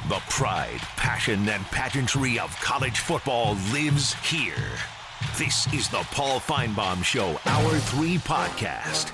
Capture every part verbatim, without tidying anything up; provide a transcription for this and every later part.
The pride, passion, and pageantry of college football lives here. This is the Paul Finebaum Show, Hour three podcast.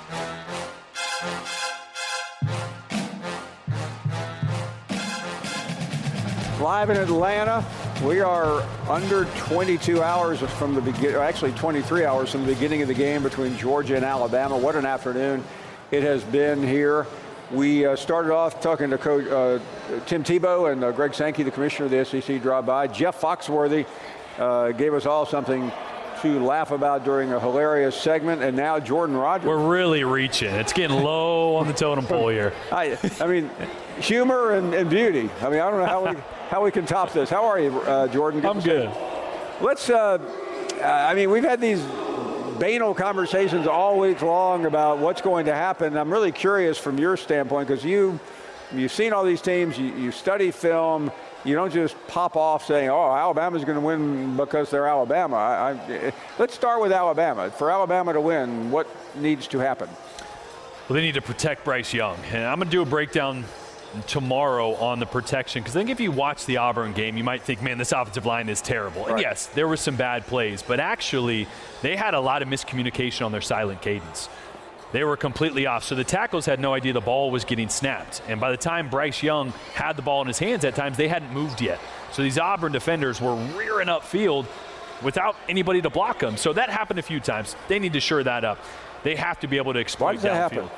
Live in Atlanta, we are under twenty-two hours from the beginning, actually twenty-three hours from the beginning of the game between Georgia and Alabama. What an afternoon it has been here. We uh, started off talking to Coach uh, Tim Tebow and uh, Greg Sankey, the commissioner of the S E C, dropped by. Jeff Foxworthy uh, gave us all something to laugh about during a hilarious segment, and now Jordan Rodgers. We're really reaching. It's getting low on the totem pole here. I, I mean, humor and, and beauty. I mean, I don't know how we how we can top this. How are you, uh, Jordan? Good I'm good. Let's. Uh, I mean, we've had these banal conversations all week long about what's going to happen. I'm really curious from your standpoint, because you you've seen all these teams. You, you study film. You don't just pop off saying, oh, Alabama's going to win because they're Alabama. I, I, let's start with Alabama. For Alabama to win, what needs to happen? Well, they need to protect Bryce Young. And I'm going to do a breakdown tomorrow on the protection, because I think if you watch the Auburn game, you might think, man, this offensive line is terrible. Right. And yes, there were some bad plays, but actually they had a lot of miscommunication on their silent cadence. They were completely off. So the tackles had no idea the ball was getting snapped. And by the time Bryce Young had the ball in his hands at times, they hadn't moved yet. So these Auburn defenders were rearing upfield without anybody to block them. So that happened a few times. They need to shore that up. They have to be able to exploit Why does that downfield. happen?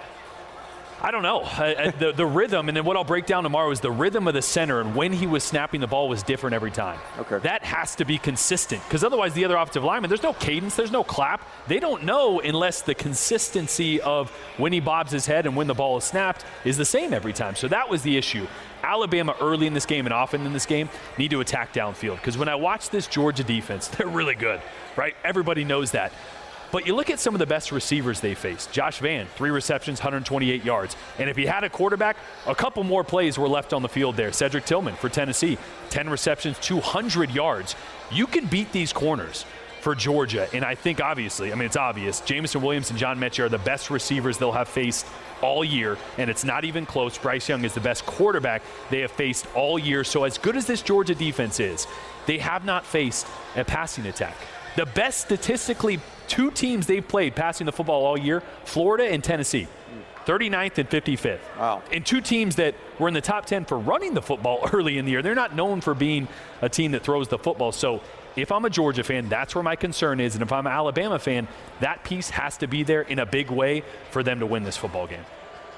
I don't know. Uh, the, the rhythm, and then what I'll break down tomorrow is the rhythm of the center, and when he was snapping the ball was different every time. Okay. That has to be consistent, because otherwise the other offensive linemen, there's no cadence, there's no clap. They don't know unless the consistency of when he bobs his head and when the ball is snapped is the same every time. So that was the issue. Alabama early in this game and often in this game need to attack downfield, because when I watch this Georgia defense, they're really good, right? Everybody knows that. But you look at some of the best receivers they faced. Josh Vann, three receptions, one hundred twenty-eight yards. And if he had a quarterback, a couple more plays were left on the field there. Cedric Tillman for Tennessee, ten receptions, two hundred yards. You can beat these corners for Georgia. And I think, obviously, I mean, it's obvious, Jameson Williams and John Mechie are the best receivers they'll have faced all year, and it's not even close. Bryce Young is the best quarterback they have faced all year. So as good as this Georgia defense is, they have not faced a passing attack. The best statistically two teams they've played passing the football all year, Florida and Tennessee, thirty-ninth and fifty-fifth. Wow. And two teams that were in the top ten for running the football early in the year. They're not known for being a team that throws the football. So if I'm a Georgia fan, that's where my concern is. And if I'm an Alabama fan, that piece has to be there in a big way for them to win this football game.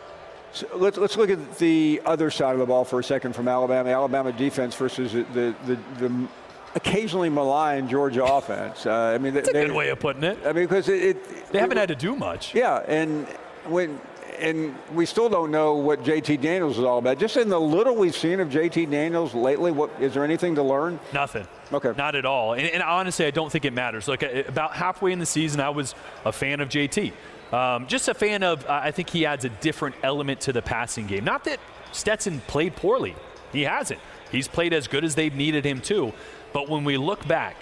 So let's let's look at the other side of the ball for a second from Alabama. Alabama defense versus the the, the, the occasionally maligned Georgia offense. Uh, I mean, that's a they, good way of putting it. I mean, because it, it they haven't it, had to do much. Yeah, and when and we still don't know what J T Daniels is all about. Just in the little we've seen of J T Daniels lately, what is there anything to learn? Nothing. Okay. Not at all. And, and honestly, I don't think it matters. Like about halfway in the season, I was a fan of J T. Um, just a fan of. Uh, I think he adds a different element to the passing game. Not that Stetson played poorly. He hasn't. He's played as good as they've needed him to. But when we look back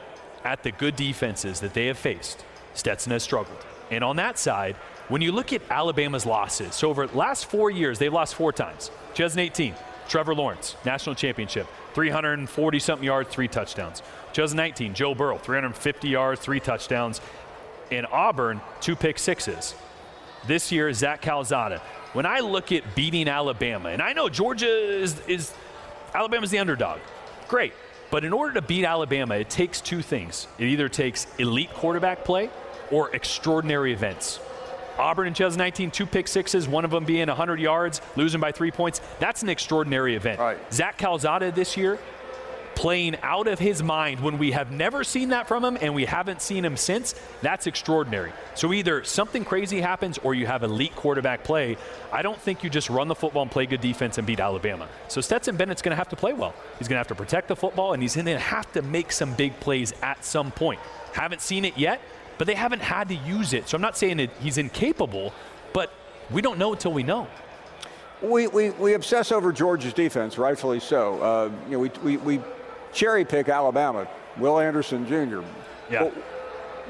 at the good defenses that they have faced, Stetson has struggled. And on that side, when you look at Alabama's losses, so over the last four years, they've lost four times. two thousand eighteen, Trevor Lawrence, national championship, three hundred forty-something yards, three touchdowns. two thousand nineteen, Joe Burrow, three hundred fifty yards, three touchdowns. In Auburn, two pick sixes. This year, Zach Calzada. When I look at beating Alabama, and I know Georgia is, is Alabama's the underdog. Great. But in order to beat Alabama, it takes two things. It either takes elite quarterback play or extraordinary events. Auburn in two thousand nineteen, two pick sixes, one of them being one hundred yards, losing by three points. That's an extraordinary event. Right. Zach Calzada this year, playing out of his mind when we have never seen that from him and we haven't seen him since, that's extraordinary. So either something crazy happens or you have elite quarterback play. I don't think you just run the football and play good defense and beat Alabama. So Stetson Bennett's going to have to play well. He's going to have to protect the football, and he's going to have to make some big plays at some point. Haven't seen it yet, but they haven't had to use it. So I'm not saying that he's incapable, but we don't know until we know. We we, we obsess over Georgia's defense, rightfully so. Uh, you know, we we, we cherry pick Alabama, Will Anderson Junior Yeah. But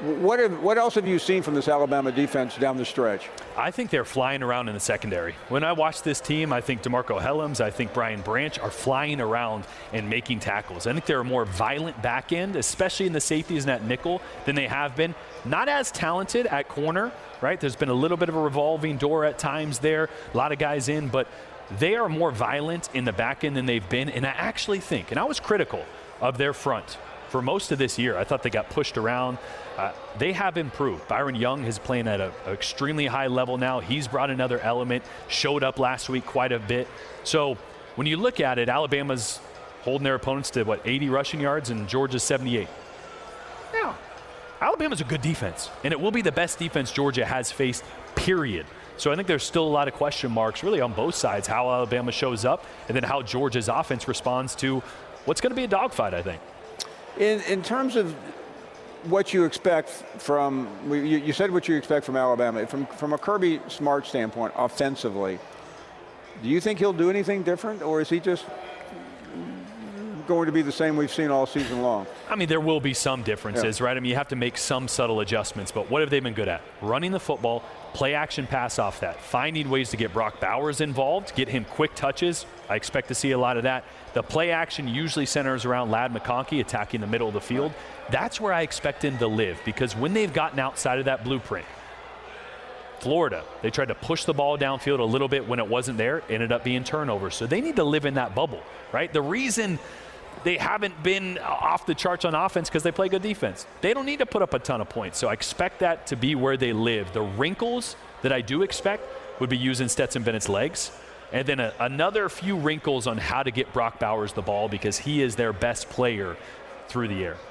What have, what else have you seen from this Alabama defense down the stretch? I think they're flying around in the secondary. When I watch this team, I think DeMarco Hellams, I think Brian Branch are flying around and making tackles. I think they're a more violent back end, especially in the safeties and at nickel, than they have been. Not as talented at corner, right? There's been a little bit of a revolving door at times there, a lot of guys in, but they are more violent in the back end than they've been. And I actually think, and I was critical of their front for most of this year. I thought they got pushed around. Uh, they have improved. Byron Young is playing at an extremely high level now. He's brought another element, showed up last week quite a bit. So when you look at it, Alabama's holding their opponents to, what, eighty rushing yards and Georgia's seventy-eight. Now, Alabama's a good defense, and it will be the best defense Georgia has faced, period. So I think there's still a lot of question marks really on both sides, how Alabama shows up and then how Georgia's offense responds to what's going to be a dogfight, I think. In, in terms of what you expect from, you, you said what you expect from Alabama. From, from a Kirby Smart standpoint, offensively, do you think he'll do anything different, or is he just going to be the same we've seen all season long? I mean, there will be some differences, yeah. right? I mean, you have to make some subtle adjustments, but what have they been good at? Running the football, play action pass off that, finding ways to get Brock Bowers involved, get him quick touches. I expect to see a lot of that. The play action usually centers around Ladd McConkey attacking the middle of the field. That's where I expect him to live, because when they've gotten outside of that blueprint, Florida, they tried to push the ball downfield a little bit when it wasn't there, ended up being turnovers. So they need to live in that bubble, right? The reason they haven't been off the charts on offense because they play good defense. They don't need to put up a ton of points. So I expect that to be where they live. The wrinkles that I do expect would be using Stetson Bennett's legs. And then a, another few wrinkles on how to get Brock Bowers the ball, because he is their best player through the air.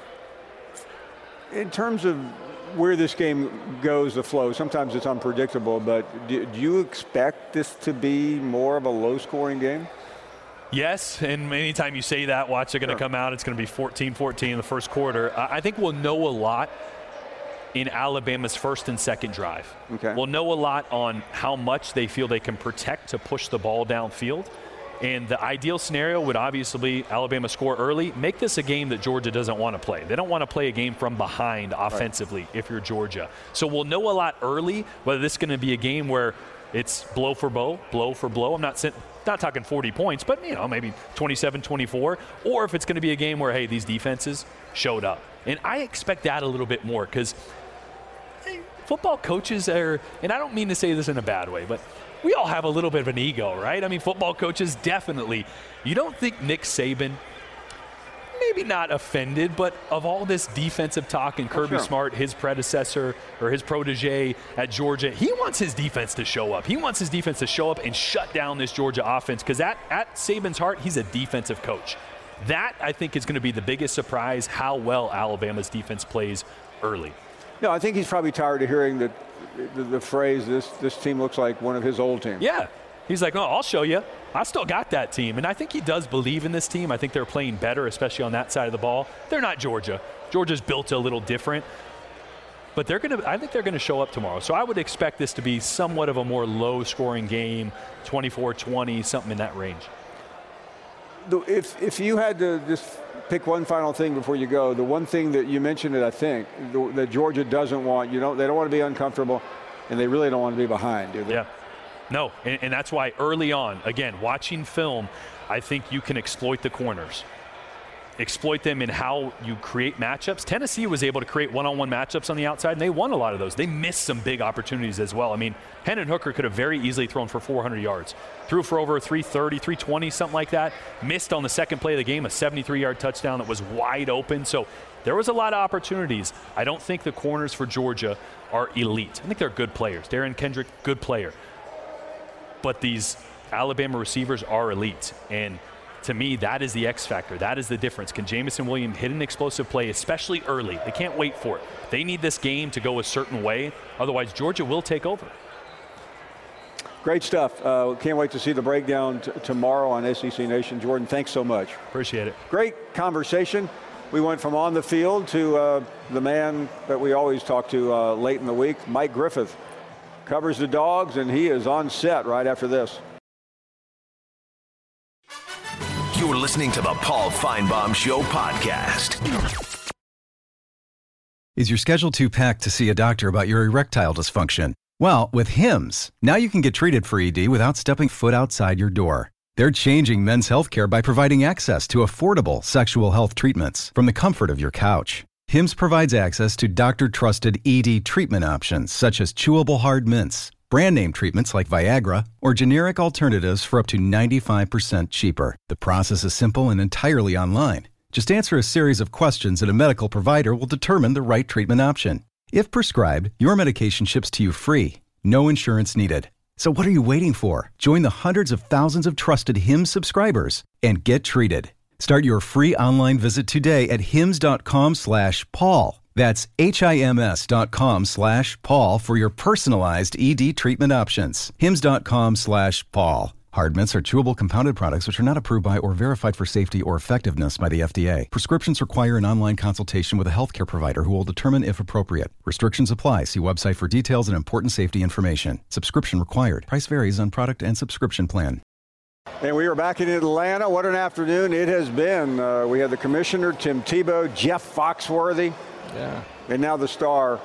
In terms of where this game goes, the flow, sometimes it's unpredictable, but do, do you expect this to be more of a low-scoring game? Yes, and anytime you say that, watch, they're going to sure. come out. It's going to be fourteen fourteen in the first quarter. I think we'll know a lot in Alabama's first and second drive. Okay. We'll know a lot on how much they feel they can protect to push the ball downfield. And the ideal scenario would obviously be Alabama score early. Make this a game that Georgia doesn't want to play. They don't want to play a game from behind offensively right. if you're Georgia. So we'll know a lot early whether this is going to be a game where it's blow for blow, blow for blow. I'm not not talking forty points, but, you know, maybe twenty-seven twenty-four. Or if it's going to be a game where, hey, these defenses showed up. And I expect that a little bit more, because hey, football coaches are, and I don't mean to say this in a bad way, but we all have a little bit of an ego, right? I mean, football coaches definitely. You don't think Nick Saban, maybe not offended, but of all this defensive talk and Kirby oh, sure. Smart, his predecessor or his protege at Georgia, he wants his defense to show up. He wants his defense to show up and shut down this Georgia offense, because at, at Saban's heart, he's a defensive coach. That, I think, is going to be the biggest surprise, how well Alabama's defense plays early. No, I think he's probably tired of hearing the, the, the phrase, this, this team looks like one of his old teams. Yeah. He's like, no, I'll show you. I still got that team. And I think he does believe in this team. I think they're playing better, especially on that side of the ball. They're not Georgia. Georgia's built a little different. But they're going to. I think they're going to show up tomorrow. So I would expect this to be somewhat of a more low-scoring game, twenty-four twenty, something in that range. If, if you had to just pick one final thing before you go, the one thing that you mentioned it, I think, that Georgia doesn't want, you know, they don't want to be uncomfortable, and they really don't want to be behind, do they? Yeah. No, and, and that's why early on, again, watching film, I think you can exploit the corners. Exploit them in how you create matchups. Tennessee was able to create one-on-one matchups on the outside, and they won a lot of those. They missed some big opportunities as well. I mean, Hendon Hooker could have very easily thrown for four hundred yards. Threw for over three thirty, three twenty, something like that. Missed on the second play of the game, a seventy-three yard touchdown that was wide open. So there was a lot of opportunities. I don't think the corners for Georgia are elite. I think they're good players. Darren Kendrick, good player. But these Alabama receivers are elite. And to me, that is the X factor. That is the difference. Can Jameson Williams hit an explosive play, especially early? They can't wait for it. They need this game to go a certain way. Otherwise, Georgia will take over. Great stuff. Uh, can't wait to see the breakdown t- tomorrow on S E C Nation. Jordan, thanks so much. Appreciate it. Great conversation. We went from on the field to uh, the man that we always talk to uh, late in the week, Mike Griffith. Covers the Dogs, and he is on set right after this. You're listening to the Paul Feinbaum Show podcast. Is your schedule too packed to see a doctor about your erectile dysfunction? Well, with Hims, now you can get treated for E D without stepping foot outside your door. They're changing men's healthcare by providing access to affordable sexual health treatments from the comfort of your couch. Hims provides access to doctor-trusted E D treatment options such as chewable hard mints, brand name treatments like Viagra, or generic alternatives for up to ninety-five percent cheaper. The process is simple and entirely online. Just answer a series of questions and a medical provider will determine the right treatment option. If prescribed, your medication ships to you free. No insurance needed. So what are you waiting for? Join the hundreds of thousands of trusted Hims subscribers and get treated. Start your free online visit today at hims.com slash Paul. That's H-I-M-S dot com slash Paul for your personalized E D treatment options. Hims.com slash Paul. Hard mints are chewable compounded products which are not approved by or verified for safety or effectiveness by the F D A. Prescriptions require an online consultation with a healthcare provider who will determine if appropriate. Restrictions apply. See website for details and important safety information. Subscription required. Price varies on product and subscription plan. And we are back in Atlanta. What an afternoon it has been. Uh, we had the commissioner, Tim Tebow, Jeff Foxworthy, yeah, and now the star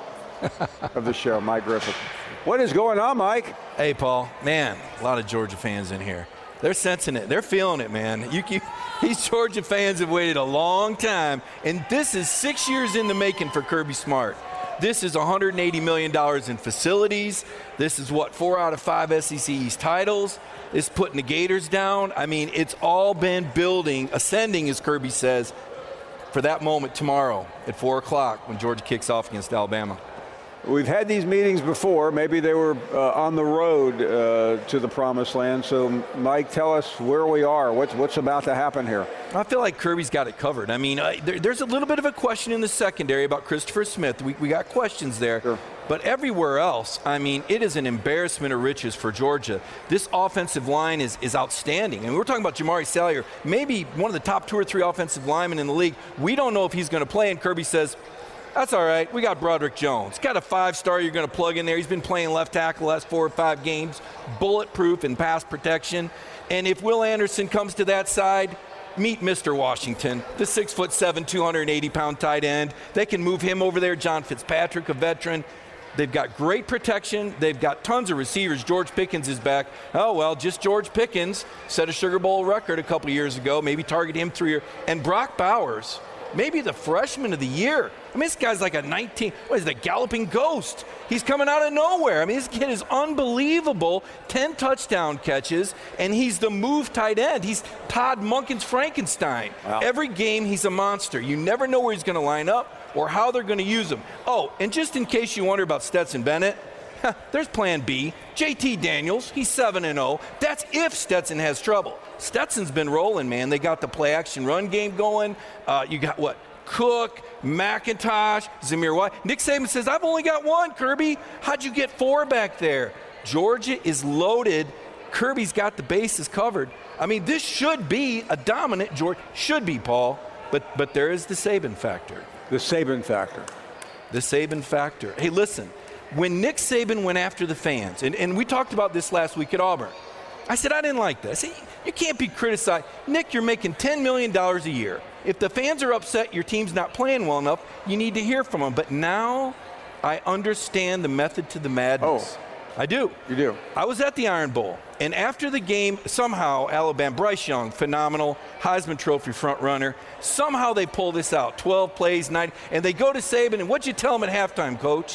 of the show, Mike Griffith. What is going on, Mike? Hey, Paul. Man, a lot of Georgia fans in here. They're sensing it. They're feeling it, man. You, you, these Georgia fans have waited a long time, and this is six years in the making for Kirby Smart. This is one hundred eighty million dollars in facilities. This is, what, four out of five S E C East titles. It's putting the Gators down. I mean, it's all been building, ascending, as Kirby says, for that moment tomorrow at four o'clock when Georgia kicks off against Alabama. We've had these meetings before. Maybe they were uh, on the road uh, to the promised land. So, Mike, tell us where we are. What's, what's about to happen here? I feel like Kirby's got it covered. I mean, uh, there, there's a little bit of a question in the secondary about Christopher Smith. We, we got questions there. Sure. But everywhere else, I mean, it is an embarrassment of riches for Georgia. This offensive line is, is outstanding. And we're talking about Jamari Salyer, maybe one of the top two or three offensive linemen in the league. We don't know if he's going to play, and Kirby says, that's all right. We got Broderick Jones. Got a five-star you're going to plug in there. He's been playing left tackle the last four or five games, bulletproof in pass protection. And if Will Anderson comes to that side, meet Mister Washington, the six foot seven, two hundred eighty pound tight end. They can move him over there. John Fitzpatrick, a veteran. They've got great protection. They've got tons of receivers. George Pickens is back. Oh, well, just George Pickens set a Sugar Bowl record a couple years ago. Maybe target him through here. And Brock Bowers, maybe the freshman of the year. I mean, this guy's like a nineteen, what is that, galloping ghost. He's coming out of nowhere. I mean, this kid is unbelievable. ten touchdown catches, and he's the move tight end. He's Todd Monken's Frankenstein. Wow. Every game, he's a monster. You never know where he's going to line up or how they're going to use him. Oh, and just in case you wonder about Stetson Bennett, there's plan B. J T Daniels, he's seven and oh. That's if Stetson has trouble. Stetson's been rolling, man. They got the play-action run game going. Uh, you got, what, Cook, McIntosh, Zamir White. Nick Saban says, I've only got one, Kirby. How'd you get four back there? Georgia is loaded. Kirby's got the bases covered. I mean, this should be a dominant Georgia. Should be, Paul. But, but there is the Saban factor. The Saban factor. The Saban factor. Hey, listen. When Nick Saban went after the fans, and, and we talked about this last week at Auburn, I said, I didn't like this. You can't be criticized. Nick, you're making ten million dollars a year. If the fans are upset your team's not playing well enough, you need to hear from them. But now I understand the method to the madness. Oh. I do. You do. I was at the Iron Bowl, and after the game, somehow Alabama, Bryce Young, phenomenal, Heisman Trophy front runner, somehow they pull this out, twelve plays, nine, and they go to Saban, and what'd you tell them at halftime, Coach?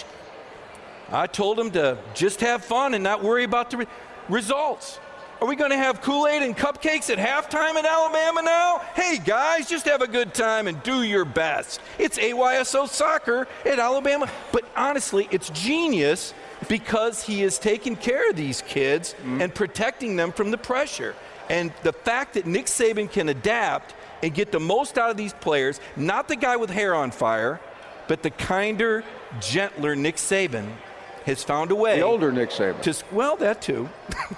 I told them to just have fun and not worry about the re- results. Are we going to have Kool-Aid and cupcakes at halftime in Alabama now? Hey, guys, just have a good time and do your best. It's A Y S O soccer at Alabama. But honestly, it's genius because he is taking care of these kids mm. and protecting them from the pressure. And the fact that Nick Saban can adapt and get the most out of these players, not the guy with hair on fire, but the kinder, gentler Nick Saban has found a way. The older Nick Saban. To, well, that too.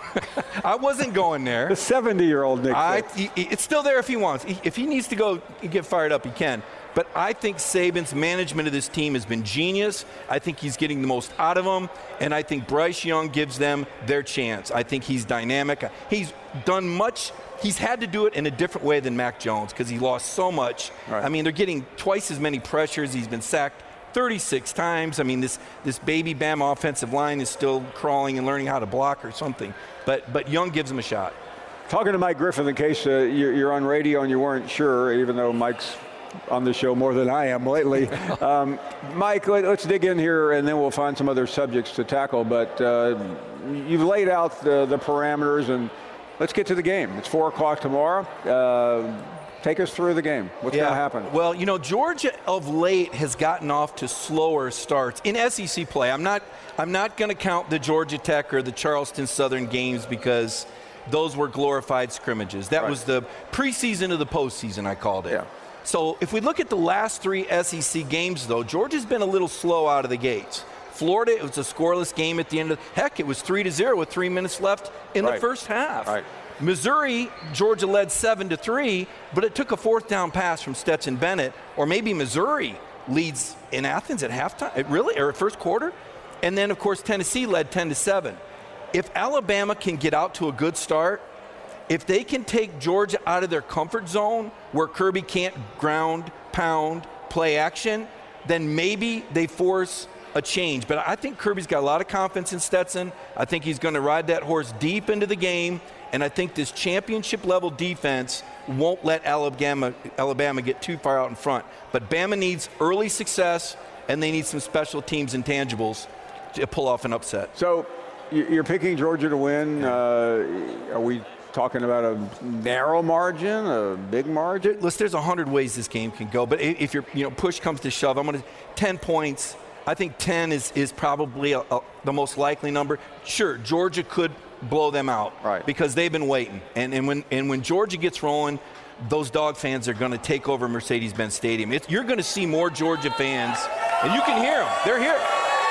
I wasn't going there. The seventy-year-old Nick I, Saban. he, it's still there if he wants. He, if he needs to go get fired up, he can. But I think Saban's management of this team has been genius. I think he's getting the most out of them. And I think Bryce Young gives them their chance. I think he's dynamic. He's done much. He's had to do it in a different way than Mac Jones because he lost so much. Right. I mean, they're getting twice as many pressures. He's been sacked thirty-six times. I mean, this this baby Bama offensive line is still crawling and learning how to block or something. But but Young gives him a shot. Talking to Mike Griffin, in case uh, you're, you're on radio and you weren't sure, even though Mike's on the show more than I am lately. Um, Mike, let, let's dig in here, and then we'll find some other subjects to tackle. But uh, you've laid out the, the parameters, and let's get to the game. It's four o'clock tomorrow. Uh, take us through the game. What's yeah. going to happen? Well, you know, Georgia of late has gotten off to slower starts in S E C play. I'm not, I'm not going to count the Georgia Tech or the Charleston Southern games because those were glorified scrimmages. That right. was the preseason of the postseason, I called it. Yeah. So if we look at the last three S E C games, though, Georgia's been a little slow out of the gates. Florida, it was a scoreless game at the end of – heck, it was three to zero with three minutes left in right. the first half. Right. Missouri, Georgia led seven to three, but it took a fourth down pass from Stetson Bennett. Or maybe Missouri leads in Athens at halftime, it really, or at first quarter. And then, of course, Tennessee led ten to seven. If Alabama can get out to a good start, if they can take Georgia out of their comfort zone where Kirby can't ground, pound, play action, then maybe they force a change. But I think Kirby's got a lot of confidence in Stetson. I think he's going to ride that horse deep into the game. And I think this championship-level defense won't let Alabama, Alabama get too far out in front. But Bama needs early success, and they need some special teams intangibles to pull off an upset. So you're picking Georgia to win. Uh, are we talking about a narrow margin, a big margin? Listen, there's a hundred ways this game can go, but if you're, you know, push comes to shove, I'm going to ten points. I think ten is is probably a, a, the most likely number. Sure, Georgia could blow them out, right? Because they've been waiting, and and when and when Georgia gets rolling, those dog fans are going to take over Mercedes-Benz Stadium. It's, you're going to see more Georgia fans, and you can hear them. They're here.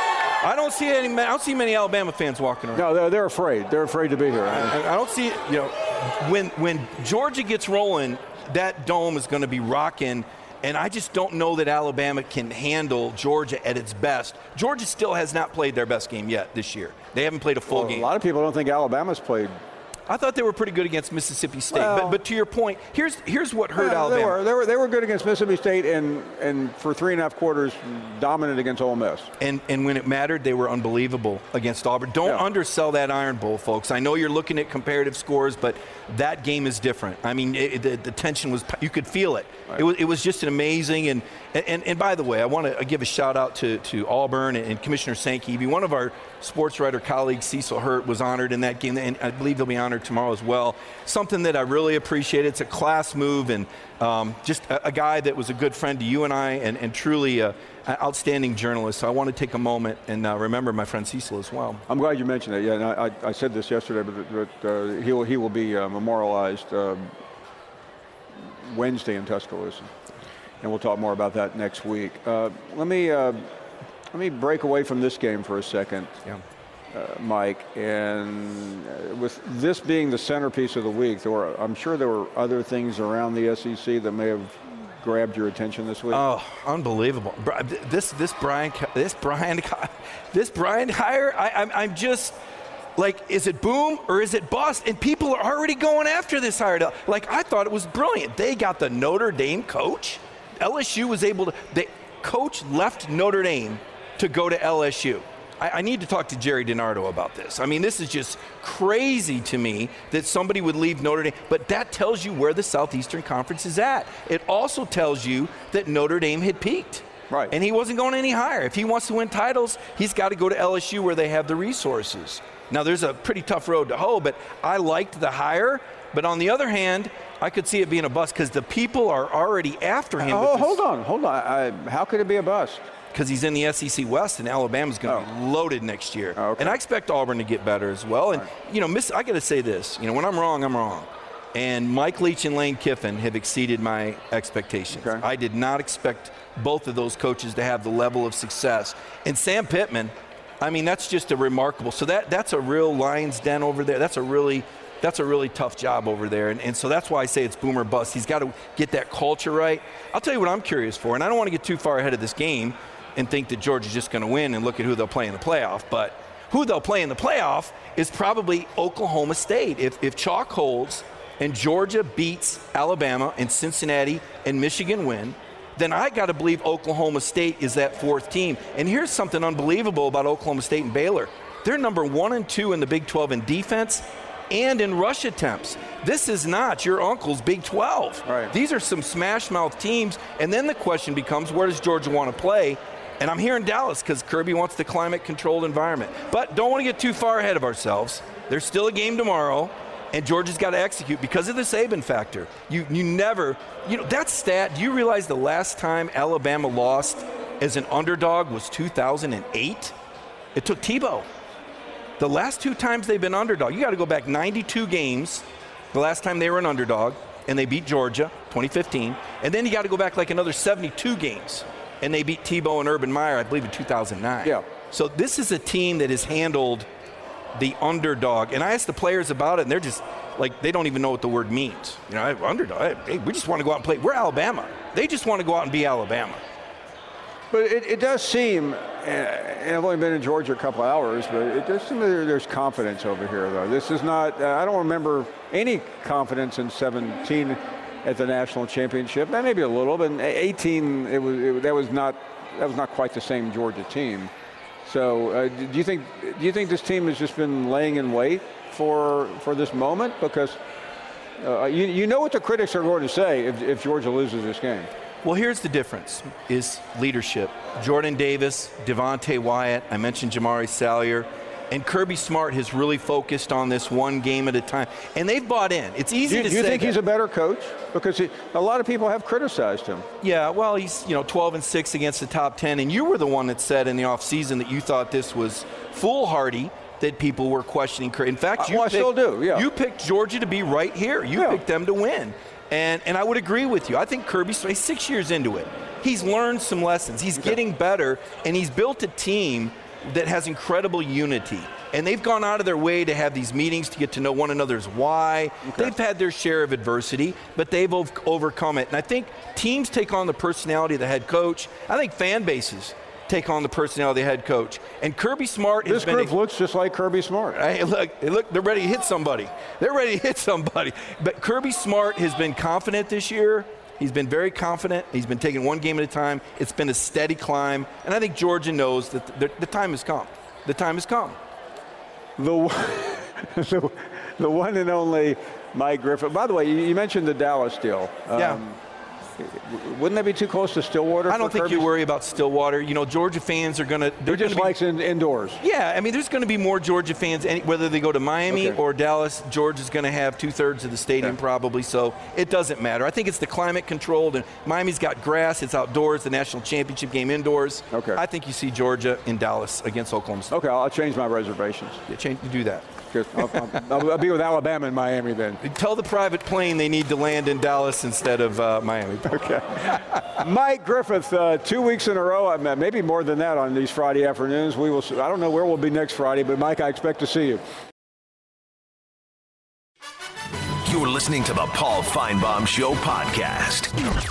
I don't see any. I don't see many Alabama fans walking around. No, they're, they're afraid. They're afraid to be here. I, I don't see. You know, when when Georgia gets rolling, that dome is going to be rocking, and I just don't know that Alabama can handle Georgia at its best. Georgia still has not played their best game yet this year. They haven't played a full well, game. A lot of people don't think Alabama's played. I thought they were pretty good against Mississippi State. Well, but, but to your point, here's here's what hurt well, Alabama. They were, they were they were good against Mississippi State and and for three and a half quarters dominant against Ole Miss. And and when it mattered, they were unbelievable against Auburn. Don't yeah. undersell that Iron Bowl, folks. I know you're looking at comparative scores, but that game is different. I mean, it, the, the tension was, you could feel it. Right. It was it was just an amazing. And and, and by the way, I want to give a shout out to, to Auburn and, and Commissioner Sankey. One of our sports writer colleagues, Cecil Hurt, was honored in that game, and I believe he'll be honored tomorrow as well. Something that I really appreciate. It's a class move, and um, just a, a guy that was a good friend to you and I, and, and truly a, an outstanding journalist. So I want to take a moment and uh, remember my friend Cecil as well. I'm glad you mentioned it. Yeah, and I, I said this yesterday, but, but uh, he will he will be uh, memorialized uh, Wednesday in Tuscaloosa, and we'll talk more about that next week. Uh, let me uh, let me break away from this game for a second. Yeah. Uh, Mike, and uh, with this being the centerpiece of the week, there were, I'm sure there were other things around the S E C that may have grabbed your attention this week. Oh, unbelievable! This this Brian this Brian this Brian hire. I, I'm I'm just like, is it boom or is it bust? And people are already going after this hire. Like, I thought it was brilliant. They got the Notre Dame coach. L S U was able to. The coach left Notre Dame to go to L S U. I need to talk to Jerry DiNardo about this. I mean, this is just crazy to me that somebody would leave Notre Dame, but that tells you where the Southeastern Conference is at. It also tells you that Notre Dame had peaked. Right. And he wasn't going any higher. If he wants to win titles, he's got to go to L S U where they have the resources. Now, there's a pretty tough road to hoe, but I liked the hire. But on the other hand, I could see it being a bust because the people are already after him. Oh, hold on, hold on. I, how could it be a bust? Because he's in the S E C West, and Alabama's going to oh. be loaded next year. Oh, okay. And I expect Auburn to get better as well. And, right. you know, miss, I got to say this. You know, when I'm wrong, I'm wrong. And Mike Leach and Lane Kiffin have exceeded my expectations. Okay. I did not expect both of those coaches to have the level of success. And Sam Pittman, I mean, that's just a remarkable. So that that's a real lion's den over there. That's a really that's a really tough job over there. And, and so that's why I say it's boom or bust. He's got to get that culture right. I'll tell you what I'm curious for, and I don't want to get too far ahead of this game and think that Georgia's just going to win and look at who they'll play in the playoff. But who they'll play in the playoff is probably Oklahoma State. If, if chalk holds and Georgia beats Alabama and Cincinnati and Michigan win, then I got to believe Oklahoma State is that fourth team. And here's something unbelievable about Oklahoma State and Baylor. They're number one and two in the Big twelve in defense and in rush attempts. This is not your uncle's Big twelve. Right. These are some smash-mouth teams. And then the question becomes, where does Georgia want to play? And I'm here in Dallas because Kirby wants the climate-controlled environment. But don't want to get too far ahead of ourselves. There's still a game tomorrow, and Georgia's got to execute because of the Saban factor. You you never, you know, that stat, do you realize the last time Alabama lost as an underdog was two thousand eight? It took Tebow. The last two times they've been underdog, you got to go back ninety-two games, the last time they were an underdog, and they beat Georgia, twenty fifteen. And then you got to go back like another seventy-two games, and they beat Tebow and Urban Meyer, I believe, in two thousand nine. Yeah. So this is a team that has handled the underdog. And I asked the players about it, and they're just like, they don't even know what the word means. You know, underdog, hey, we just want to go out and play. We're Alabama. They just want to go out and be Alabama. But it, it does seem, and I've only been in Georgia a couple hours, but it does seem that there's confidence over here, though. This is not, I don't remember any confidence in seventeen at the national championship. That may be a little, but in eighteen, it was, it, that was not, that was not quite the same Georgia team. So uh, do you think, do you think this team has just been laying in wait for, for this moment? Because uh, you, you know what the critics are going to say if, if Georgia loses this game. Well, here's the difference, is leadership. Jordan Davis, Devontae Wyatt, I mentioned Jamari Salyer, and Kirby Smart has really focused on this one game at a time. And they've bought in. It's easy do, to do you say think that. he's a better coach? Because he, a lot of people have criticized him. Yeah, well, he's, you know, twelve and six against the top ten. And you were the one that said in the offseason that you thought this was foolhardy, that people were questioning. In fact, you uh, well, picked, I still do, yeah. You picked Georgia to be right here. You yeah. picked them to win. And and I would agree with you. I think Kirby, he's six years into it. He's learned some lessons. He's okay. getting better, and he's built a team that has incredible unity. And they've gone out of their way to have these meetings to get to know one another's why. Okay. They've had their share of adversity, but they've ov- overcome it. And I think teams take on the personality of the head coach. I think fan bases take on the personality of the head coach. And Kirby Smart this has been... This group a, looks just like Kirby Smart. Hey, look, look, they're ready to hit somebody. They're ready to hit somebody. But Kirby Smart has been confident this year. He's been very confident. He's been taking one game at a time. It's been a steady climb. And I think Georgia knows that the, the time has come. The time has come. The, the, the one and only Mike Griffith. By the way, you, you mentioned the Dallas deal. Um, yeah. Wouldn't that be too close to Stillwater? I don't think Kirby? you worry about Stillwater. You know, Georgia fans are going to... He just likes in, indoors. Yeah, I mean, there's going to be more Georgia fans, any, whether they go to Miami okay. or Dallas. Georgia's going to have two-thirds of the stadium yeah. probably, so it doesn't matter. I think it's the climate-controlled, and Miami's got grass. It's outdoors, the national championship game indoors. Okay. I think you see Georgia in Dallas against Oklahoma State. Okay, I'll change my reservations. Yeah, change, do that. I'll, I'll, I'll be with Alabama and Miami then. Tell the private plane they need to land in Dallas instead of uh, Miami. Okay. Mike Griffith, uh, two weeks in a row, maybe more than that on these Friday afternoons. We will. I don't know where we'll be next Friday, but Mike, I expect to see you. You're listening to the Paul Feinbaum Show podcast.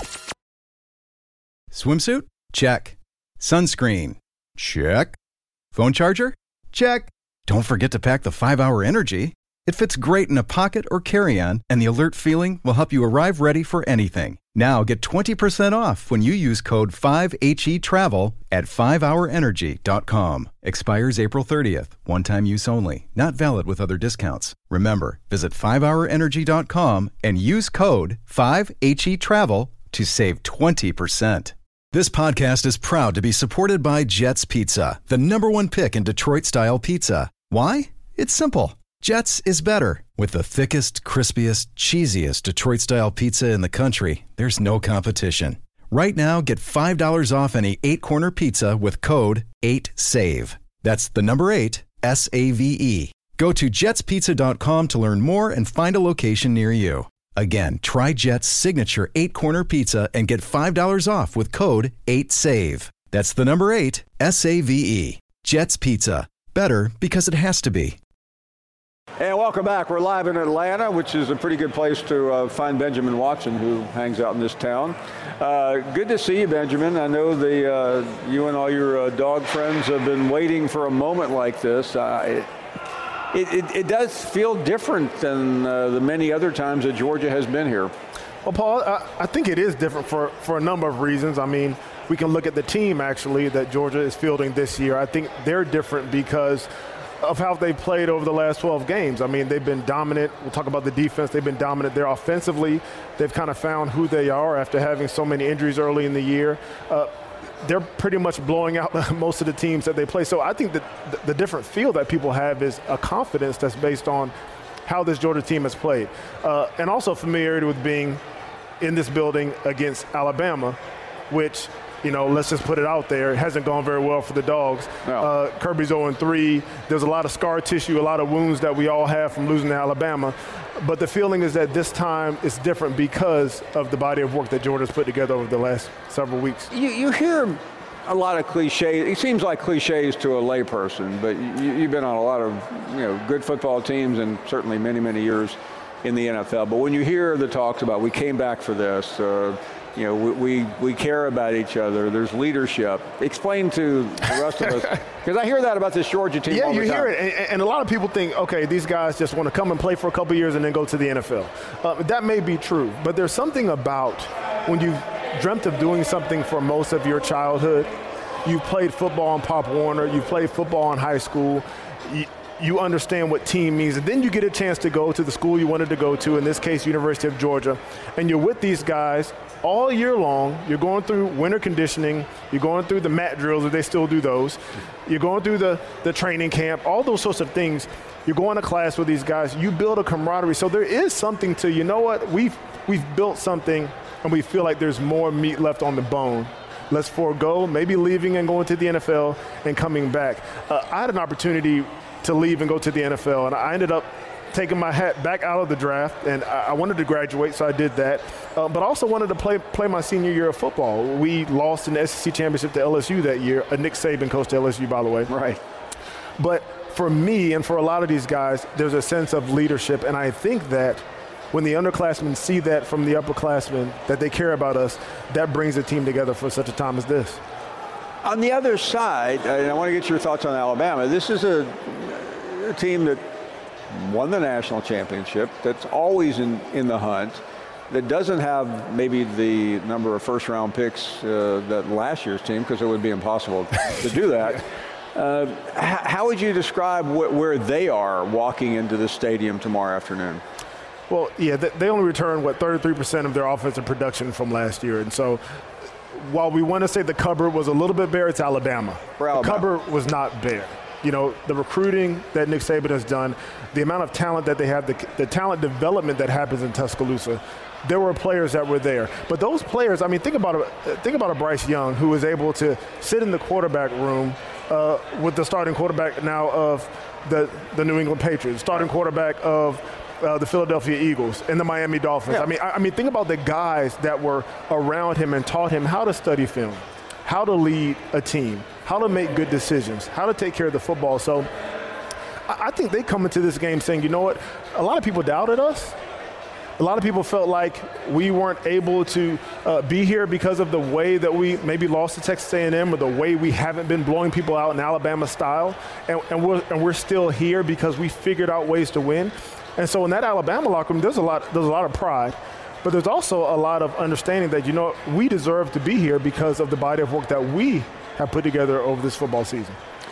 Swimsuit? Check. Sunscreen? Check. Phone charger? Check. Don't forget to pack the five hour Energy. It fits great in a pocket or carry-on, and the alert feeling will help you arrive ready for anything. Now get twenty percent off when you use code five H E travel at five hour energy dot com. Expires April thirtieth. One-time use only. Not valid with other discounts. Remember, visit five hour energy dot com and use code five H E travel to save twenty percent. This podcast is proud to be supported by Jets Pizza, the number one pick in Detroit-style pizza. Why? It's simple. Jets is better. With the thickest, crispiest, cheesiest Detroit-style pizza in the country, there's no competition. Right now, get five dollars off any eight-corner pizza with code eight save. That's the number eight, S A V E. Go to jets pizza dot com to learn more and find a location near you. Again, try Jet's signature eight-corner pizza and get five dollars off with code eight save. That's the number eight, S A V E. Jet's Pizza. Better because it has to be. And welcome back. We're live in Atlanta, which is a pretty good place to uh, find Benjamin Watson, who hangs out in this town. Uh, good to see you, Benjamin. I know the uh, you and all your uh, dog friends have been waiting for a moment like this. Uh, it, it, it does feel different than uh, the many other times that Georgia has been here. Well, Paul, I, I think it is different for, for a number of reasons. I mean, we can look at the team, actually, that Georgia is fielding this year. I think they're different because of how they've played over the last twelve games. I mean, they've been dominant. We'll talk about the defense. They've been dominant. They're offensively. They've kind of found who they are after having so many injuries early in the year. Uh, they're pretty much blowing out most of the teams that they play. So I think that the different feel that people have is a confidence that's based on how this Georgia team has played. Uh, and also familiarity with being in this building against Alabama, which, you know, let's just put it out there, it hasn't gone very well for the Dogs. No. Uh, Kirby's oh and three. There's a lot of scar tissue, a lot of wounds that we all have from losing to Alabama. But the feeling is that this time it's different because of the body of work that Georgia's put together over the last several weeks. You, you hear a lot of cliches. It seems like cliches to a layperson, but you, you've been on a lot of, you know, good football teams and certainly many, many years in the N F L. But when you hear the talks about we came back for this, uh, you know, we, we we care about each other. There's leadership. Explain to the rest of us, because I hear that about this Georgia team. Yeah, all you the time. hear it, and, and a lot of people think, okay, these guys just want to come and play for a couple years and then go to the N F L. Uh, that may be true, but there's something about when you've dreamt of doing something for most of your childhood. You played football in Pop Warner. You played football in high school. You, you understand what team means, and then you get a chance to go to the school you wanted to go to, in this case, University of Georgia, and you're with these guys all year long. You're going through winter conditioning. You're going through the mat drills, if they still do those. You're going through the, the training camp, all those sorts of things. You're going to class with these guys. You build a camaraderie. So there is something to, you know what, we've, we've built something, and we feel like there's more meat left on the bone. Let's forego maybe leaving and going to the N F L and coming back. Uh, I had an opportunity to leave and go to the N F L, and I ended up taking my hat back out of the draft, and I wanted to graduate, so I did that. Uh, but I also wanted to play play my senior year of football. We lost in the S E C championship to L S U that year. Uh, Nick Saban coached L S U, by the way. Right. But for me and for a lot of these guys, there's a sense of leadership, and I think that when the underclassmen see that from the upperclassmen, that they care about us, that brings the team together for such a time as this. On the other side, and I want to get your thoughts on Alabama, this is a, a team that won the national championship, that's always in, in the hunt, that doesn't have maybe the number of first-round picks uh, that last year's team, because it would be impossible to do that. Uh, h- how would you describe wh- where they are walking into the stadium tomorrow afternoon? Well, yeah, they only returned, what, thirty-three percent of their offensive production from last year. And so while we want to say the cupboard was a little bit bare, it's Alabama. Alabama. The cupboard was not bare. You know, the recruiting that Nick Saban has done, the amount of talent that they have, the, the talent development that happens in Tuscaloosa, there were players that were there. But those players, I mean, think about a, think about a Bryce Young who was able to sit in the quarterback room uh, with the starting quarterback now of the, the New England Patriots, starting quarterback of Uh, the Philadelphia Eagles and the Miami Dolphins. Yeah. I mean, I, I mean, think about the guys that were around him and taught him how to study film, how to lead a team, how to make good decisions, how to take care of the football. So I, I think they come into this game saying, you know what, a lot of people doubted us. A lot of people felt like we weren't able to uh, be here because of the way that we maybe lost to Texas A and M, or the way we haven't been blowing people out in Alabama style. And, and, we're, and we're still here because we figured out ways to win. And so in that Alabama locker room, there's a lot, there's a lot of pride, but there's also a lot of understanding that, you know, we deserve to be here because of the body of work that we have put together over this football season.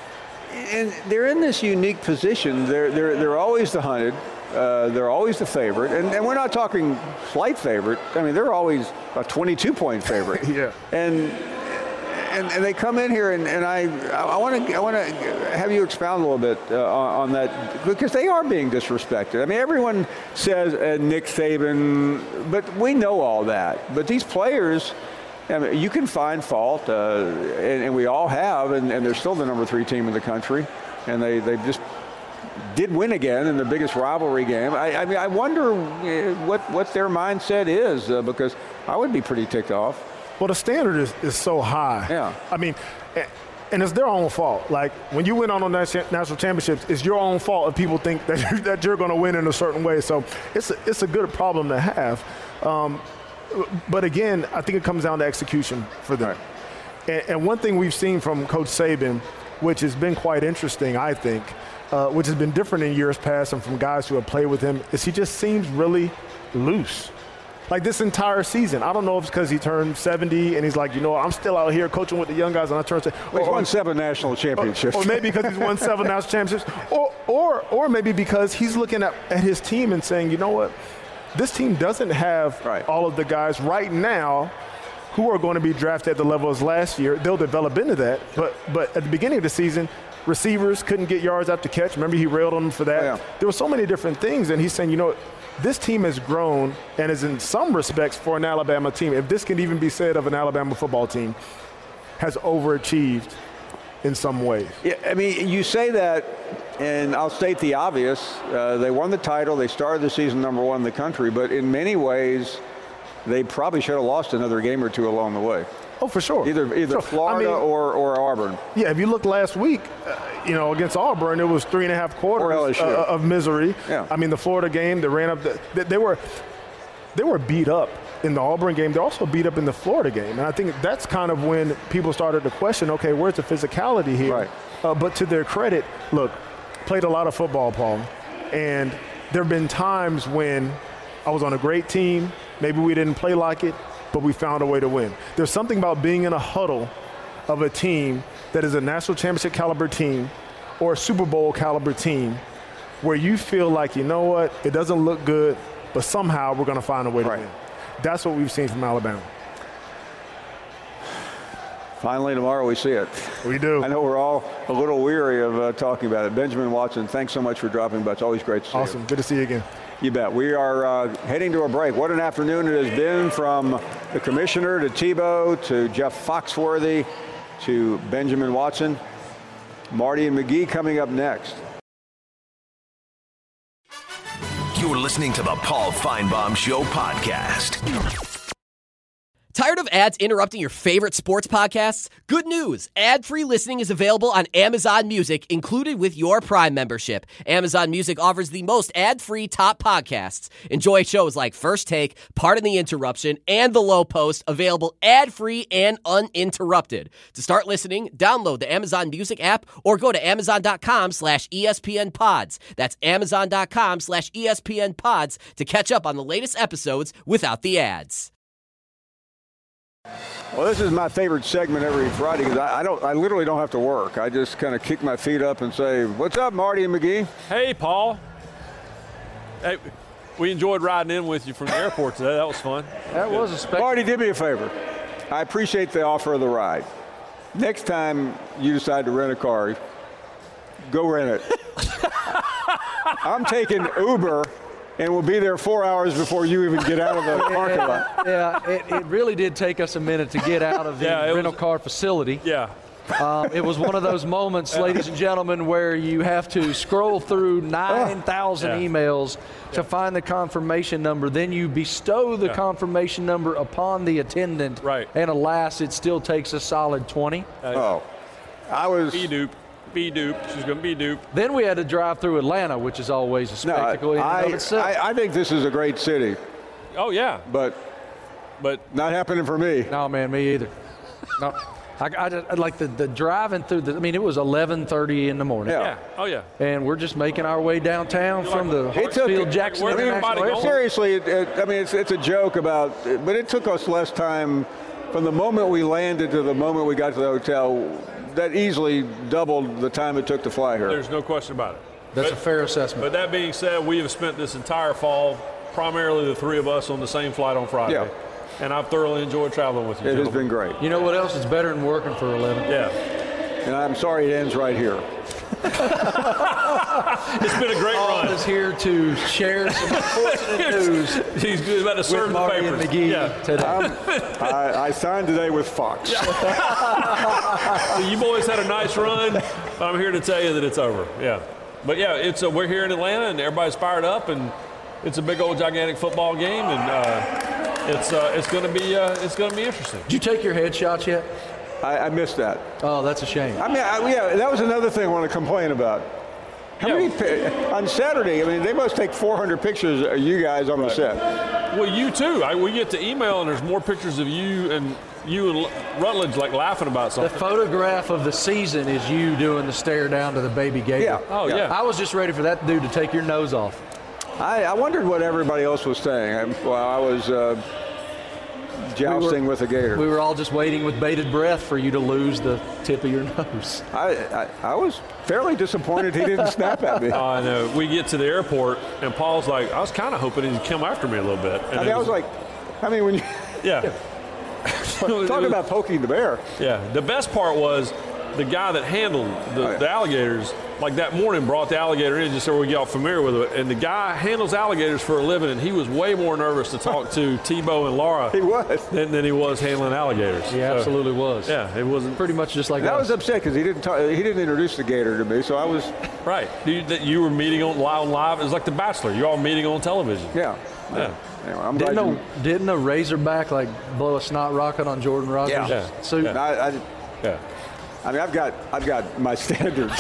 And they're in this unique position. They're they're they're always the hunted. Uh, they're always the favorite, and, and we're not talking slight favorite. I mean, they're always a twenty-two point favorite. Yeah. And. And, and they come in here, and, and I I want to I want to have you expound a little bit uh, on, on that, because they are being disrespected. I mean, everyone says uh, Nick Saban, but we know all that. But these players, I mean, you can find fault, uh, and, and we all have, and, and they're still the number three team in the country, and they, they just did win again in the biggest rivalry game. I, I mean, I wonder what what their mindset is, uh, because I would be pretty ticked off. Well, the standard is, is so high. Yeah. I mean, and it's their own fault. Like, when you win on those national championships, it's your own fault if people think that you're, that you're going to win in a certain way. So it's a, it's a good problem to have. Um, but, again, I think it comes down to execution for them. Right. And, and one thing we've seen from Coach Saban, which has been quite interesting, I think, uh, which has been different in years past and from guys who have played with him, is he just seems really loose. Like this entire season. I don't know if it's because he turned seventy and he's like, you know what, I'm still out here coaching with the young guys and I turned seventy. Well, he's won seven national championships. Or, or maybe because he's won seven national championships. Or, or, or maybe because he's looking at, at his team and saying, you know what, this team doesn't have right. all of the guys right now who are going to be drafted at the level as last year. They'll develop into that. But, but at the beginning of the season, receivers couldn't get yards after catch. Remember, he railed on them for that. Oh, yeah. There were so many different things, and he's saying, you know what, this team has grown and is in some respects for an Alabama team, if this can even be said of an Alabama football team, has overachieved in some ways. Yeah, I mean, you say that, and I'll state the obvious. Uh, they won the title. They started the season number one in the country, but in many ways, they probably should have lost another game or two along the way. Oh, for sure. Either either sure. Florida I mean, or, or Auburn. Yeah, if you look last week, uh, you know, against Auburn, it was three and a half quarters uh, of misery. Yeah. I mean, the Florida game, they ran up. The, they, they were they were beat up in the Auburn game. They're also beat up in the Florida game, and I think that's kind of when people started to question, okay, where's the physicality here? Right. Uh, but to their credit, look, played a lot of football, Paul, and there have been times when I was on a great team. Maybe we didn't play like it, but we found a way to win. There's something about being in a huddle of a team that is a national championship caliber team or a Super Bowl caliber team where you feel like, you know what, it doesn't look good, but somehow we're going to find a way to right. win. That's what we've seen from Alabama. Finally, tomorrow we see it. We do. I know we're all a little weary of uh, talking about it. Benjamin Watson, thanks so much for dropping by. It's always great to see awesome. you. Awesome. Good to see you again. You bet. We are uh, heading to a break. What an afternoon it has been, from the commissioner to Tebow to Jeff Foxworthy to Benjamin Watson. Marty and McGee coming up next. You're listening to the Paul Feinbaum Show podcast. Tired of ads interrupting your favorite sports podcasts? Good news! Ad-free listening is available on Amazon Music, included with your Prime membership. Amazon Music offers the most ad-free top podcasts. Enjoy shows like First Take, Pardon the Interruption, and The Low Post, available ad-free and uninterrupted. To start listening, download the Amazon Music app or go to amazon.com slash ESPN pods. That's amazon.com slash ESPN pods to catch up on the latest episodes without the ads. Well, this is my favorite segment every Friday because I, I don't, I literally don't have to work. I just kind of kick my feet up and say, "What's up, Marty and McGee?" Hey, Paul. Hey, we enjoyed riding in with you from the airport today. That was fun. That was a spectacle. Marty, do me a favor. I appreciate the offer of the ride. Next time you decide to rent a car, go rent it. I'm taking Uber. And we'll be there four hours before you even get out of the parking lot. Yeah, it, it really did take us a minute to get out of the yeah, rental was, car facility. Yeah. Um, it was one of those moments, ladies and gentlemen, where you have to scroll through nine thousand yeah. emails to yeah. find the confirmation number. Then you bestow the yeah. confirmation number upon the attendant. Right. And alas, it still takes a solid twenty. Uh, oh. I was. Be dupe. Be duped. She's going to be duped. Then we had to drive through Atlanta, which is always a spectacle no, I, in and of itself. I, I think this is a great city. Oh, yeah. But but not happening for me. No, man, me either. No. I, I, I like the, the driving through the, I mean, it was eleven thirty in the morning. Yeah. yeah. Oh, yeah. And we're just making our way downtown from the Hartsfield Jackson like, International Airport. Seriously, it, it, I mean, it's, it's a joke about, but it took us less time from the moment we landed to the moment we got to the hotel. That easily doubled the time it took to fly here. There's no question about it. That's but, a fair assessment. But that being said, we have spent this entire fall, primarily the three of us, on the same flight on Friday. Yeah. And I've thoroughly enjoyed traveling with you. It gentlemen. has been great. You know what else is better than working for a living? Yeah. And I'm sorry it ends right here. It's been a great Paul run. is here to share some unfortunate news. He's about to serve with the Marty papers. and McGee yeah. today. I, I signed today with Fox. So you boys had a nice run, but I'm here to tell you that it's over. Yeah. But yeah, it's a, we're here in Atlanta, and everybody's fired up, and it's a big old gigantic football game, and uh, it's uh, it's going to be uh, it's going to be interesting. Did you take your headshots yet? I, I missed that. Oh, that's a shame. I mean, I, yeah, that was another thing I want to complain about. How Yeah. many on Saturday? I mean, they must take four hundred pictures of you guys on the set. Well, you too. I, we get to email, and there's more pictures of you and you and Rutledge like laughing about The something. photograph of the season is you doing the stare down to the baby gator. Yeah. Oh, yeah. I was just ready for that dude to take your nose off. I, I wondered what everybody else was saying while I was uh, jousting we were, with a gator. We were all just waiting with bated breath for you to lose the tip of your nose. I, I, I was fairly disappointed he didn't snap at me. Oh, I know. We get to the airport, and Paul's like, I was kind of hoping he'd come after me a little bit. And I mean, I was like, I mean, when you yeah. talk about poking the bear. Yeah. The best part was the guy that handled the, Oh, yeah. the alligators, like that morning, brought the alligator in just so we get all familiar with it. And the guy handles alligators for a living, and he was way more nervous to talk to Tebow and Laura He was. than, than he was handling alligators. He So, absolutely was. Yeah, it wasn't Pretty much just like And I us. was upset because he didn't talk, he didn't introduce the gator to me, so I was, right. You, that you were meeting on live, live. It was like The Bachelor. You're all meeting on television. yeah. Yeah. Anyway, I'm Didn't glad a, you, didn't a Razorback like blow a snot rocket on Jordan Rogers? Yeah. Yeah. suit? Yeah. I, I, Yeah. I mean, I've got, I've got my standards.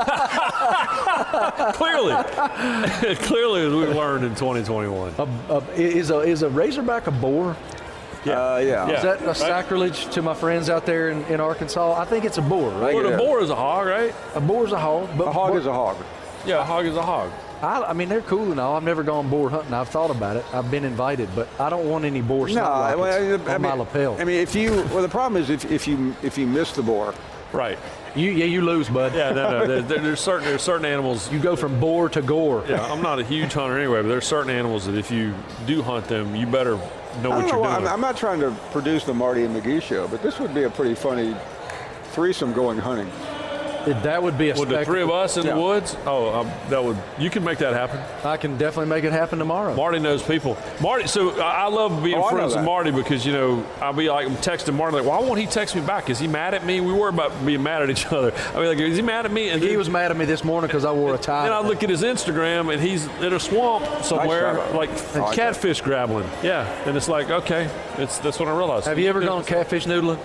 Clearly, clearly, as we've learned in twenty twenty-one. A, a, is a is a Razorback a boar? Uh, yeah. Yeah. Is that a Right. sacrilege to my friends out there in, in Arkansas? I think it's a boar, right? Well, it a is. boar is a hog, right? A boar's a hog, but A hog boar- is a hog. Yeah, a hog is a hog. I, I mean, they're cool and all. I've never gone boar hunting. I've thought about it. I've been invited, but I don't want any boar snot rockets well, I on mean, my lapel. I mean, if you, well, the problem is if, if you if you miss the boar, Right. you, yeah, you lose, bud. Yeah, no, no. There, there- there's certain there's certain animals. You go from boar to gore. Yeah, I'm not a huge hunter anyway, but there's certain animals that if you do hunt them, you better know I what don't you're know, doing. I'm, I'm not trying to produce the Marty and McGee show, but this would be a pretty funny threesome going hunting. It- that would be a With the three of spectacle. us in Yeah. the woods, oh, um, that would you can make that happen. I can definitely make it happen tomorrow. Marty knows people. Marty, so I I love being Oh, I know friends with that. Marty because you know I'll be like I'm texting Marty like, why won't he text me back? Is he mad at me? We were about being mad at each other. I mean, like, is he mad at me? And He then- was mad at me this morning because I wore a tie. Then I look at his Instagram and he's in a swamp somewhere, Nice photo. like I like catfish grabbling. Yeah, and it's like okay, it's that's what I realized. Have you ever gone catfish noodling?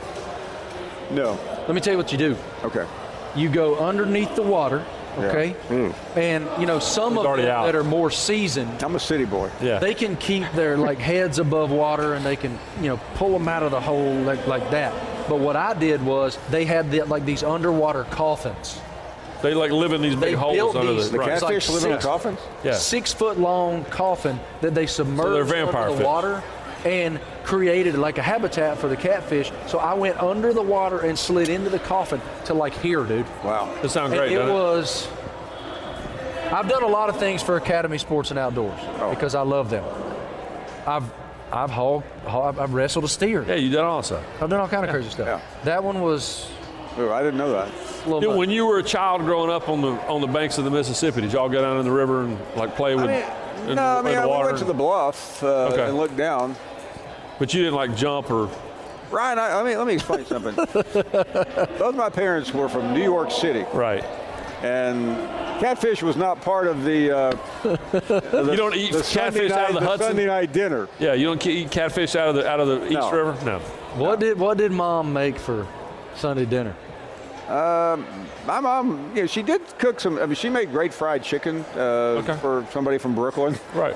No. Let me tell you what you do. Okay. You go underneath the water, okay? And, you know, some He's of already them out. that are more seasoned, I'm a city boy. Yeah. they can keep their, like, heads above water and they can, you know, pull them out of the hole like, like that. But what I did was they had, the, like, these underwater coffins. They like live in these They big holes built under these- the. The Right. It's like catfish live in six- coffins? Yeah. Six-foot-long coffin that they submerged vampire under the fish. water and created like a habitat for the catfish. So I went under the water and slid into the coffin to, like, here, dude. Wow. That sounds And great. it doesn't it? was. I've done a lot of things for Academy Sports and Outdoors Oh. because I love them. I've I've hauled, hauled I've wrestled a steer. Yeah, you did also. I've done all kind of crazy stuff. Yeah. That one was Ooh, I didn't know that. a little. Dude, much. when you were a child growing up on the on the banks of the Mississippi, did y'all go down in the river and like play with? I mean, in, no, I in mean, the I water? went to the bluff uh, Okay. and looked down. But you didn't like jump or. Ryan, I, I mean, let me explain something. Both my parents were from New York City, Right. and catfish was not part of the. Uh, the You don't eat the catfish Sunday out of night- the Hudson? Sunday night dinner. Yeah, you don't ki- eat catfish out of the out of the East No. River. No. What did what did Mom make for Sunday dinner? My mom, you know, she did cook some. I mean, she made great fried chicken uh, Okay. for somebody from Brooklyn. Right.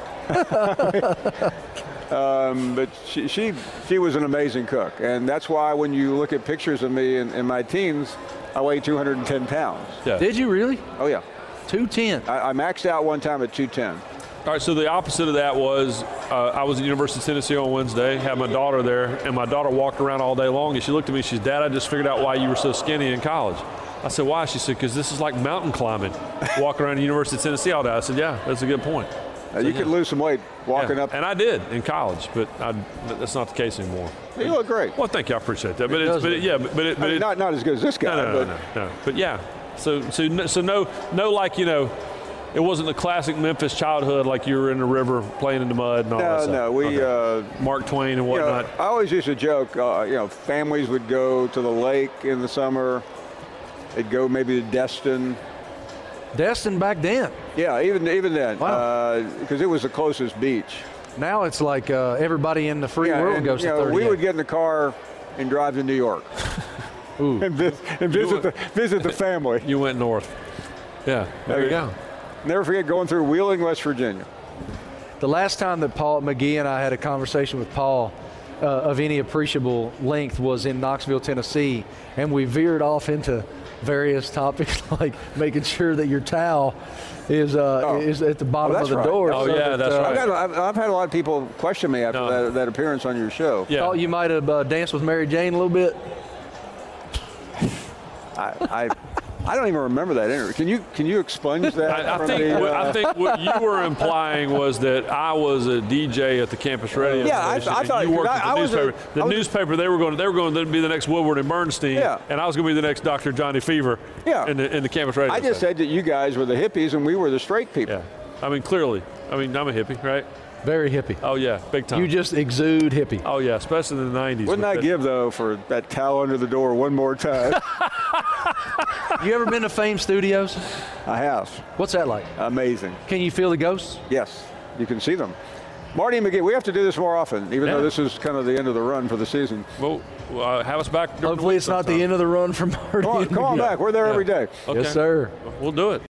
Um, but she, she she was an amazing cook, and that's why when you look at pictures of me in, in my teens, I weigh two hundred ten pounds. Yeah. Did you really? Oh yeah, two ten. I, I maxed out one time at two ten. All right, so the opposite of that was uh, I was at University of Tennessee on Wednesday, had my daughter there, and my daughter walked around all day long, and she looked at me, she said, Dad, I just figured out why you were so skinny in college. I said, why? She said, because this is like mountain climbing, walking around the University of Tennessee all day. I said, yeah, that's a good point. Uh, you could lose some weight walking Yeah, up. And I did in college, but I, that's not the case anymore. You look great. Well, thank you, I appreciate that. But, it's, does but it, look- yeah, but, but it, I but mean, it, not not as good as this guy, no, no, no, but no, no. But yeah, so so no, so no, no, like you know, it wasn't the classic Memphis childhood like you were in the river playing in the mud and all that no, stuff. no. We, Okay. uh, Mark Twain and you know, whatnot. I always used to joke. Uh, you know, families would go to the lake in the summer. They'd go maybe to Destin. Destin back then. Yeah, even even then, Wow. because it was the closest beach. Now it's like uh, everybody in the free Yeah, world and, goes you to know, thirty. we would get in the car and drive to New York Ooh. and, vis- and visit the visit the family. You went north. Yeah, there you go. Never forget going through Wheeling, West Virginia. The last time that Paul McGee and I had a conversation with Paul uh, of any appreciable length was in Knoxville, Tennessee, and we veered off into various topics like making sure that your towel is uh, Oh. is at the bottom Oh, of the that's right. door. Oh, so yeah, that, that's uh, right. I've, got, I've, I've had a lot of people question me after No. that, that appearance on your show. Yeah. Thought you might have uh, danced with Mary Jane a little bit. I, I, I don't even remember that interview. Can you can you expunge that? I, I from think the, what, uh, I think what you were implying was that I was a D J at the campus radio Yeah, I- station. I and thought- you worked I- at the I was a- newspaper. the I was a- newspaper they were going to they were going to be the next Woodward and Bernstein, Yeah. and I was going to be the next Doctor Johnny Fever. Yeah. in the in the campus radio. I just station. said that you guys were the hippies and we were the straight people. Yeah, I mean clearly. I mean I'm a hippie, right? Very hippie. Oh yeah, big time. You just exude hippie. oh yeah, especially in the nineties. Wouldn't with I that- give, though, for that towel under the door one more time? You ever been to Fame Studios? I have. What's that like? Amazing. Can you feel the ghosts? Yes, you can see them. Marty and McGee, we have to do this more often, even Yeah. though this is kind of the end of the run for the season. Well, uh, have us back. during the Hopefully week it's not sometime. the end of the run for Marty. Come on, and come on McGee. back. We're there every day. Okay. Yes, sir. We'll do it.